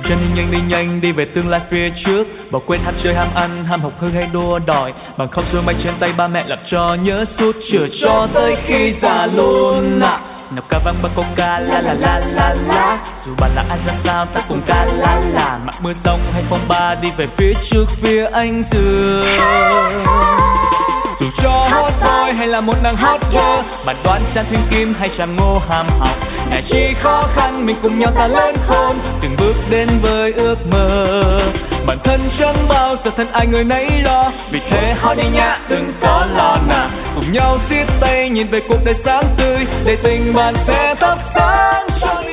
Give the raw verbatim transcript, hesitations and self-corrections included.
chân đi nhanh đi nhanh đi về tương lai phía trước, bỏ quên ham chơi ham ăn ham học hư hay đua đòi, bằng không sương may trên tay ba mẹ làm cho nhớ suốt chừa cho tới khi già luôn à. Nào ca vang ba coca la la la la la, dù bạn là ai ra sao ta cùng ca la la, mặc mưa rông hay phong ba đi về phía trước phía anh tường. Dù cho hot boy hay là một nàng hot girl, bạn đoán chàng thiên kim hay chàng ngô hàm học, ngại chi khó khăn mình cùng nhau ta lớn khôn, từng bước đến với ước mơ. Bản thân chẳng bao giờ thân ai người nấy lo, vì thế hỏi đi nhá đừng có lo nào, cùng nhau siết tay nhìn về cuộc đời sáng tươi, để tình bạn sẽ thắp sáng cho